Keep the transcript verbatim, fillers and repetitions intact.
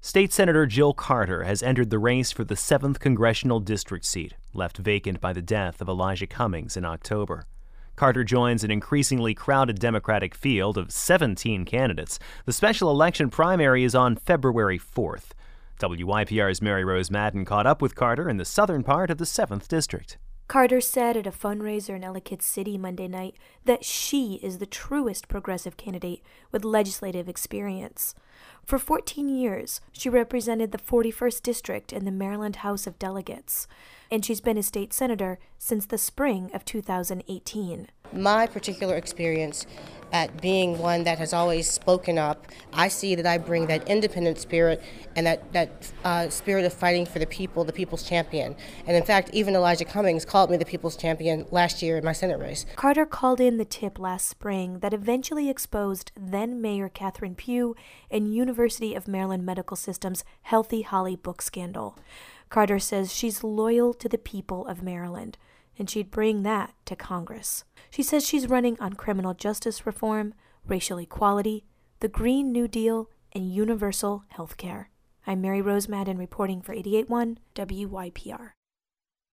State Senator Jill Carter has entered the race for the seventh Congressional District seat, left vacant by the death of Elijah Cummings in October. Carter joins an increasingly crowded Democratic field of seventeen candidates. The special election primary is on February fourth. W Y P R's Mary Rose Madden caught up with Carter in the southern part of the seventh District. Carter said at a fundraiser in Ellicott City Monday night that she is the truest progressive candidate with legislative experience. For fourteen years, she represented the forty-first District in the Maryland House of Delegates, and she's been a state senator since the spring of two thousand eighteen. My particular experience at being one that has always spoken up, I see that I bring that independent spirit and that, that uh, spirit of fighting for the people, the people's champion. And in fact, even Elijah Cummings called me the people's champion last year in my Senate race. Carter called in the tip last spring that eventually exposed then-Mayor Catherine Pugh and University of Maryland Medical System's Healthy Holly book scandal. Carter says she's loyal to the people of Maryland, and she'd bring that to Congress. She says she's running on criminal justice reform, racial equality, the Green New Deal, and universal health care. I'm Mary Rose Madden reporting for eighty-eight point one W Y P R.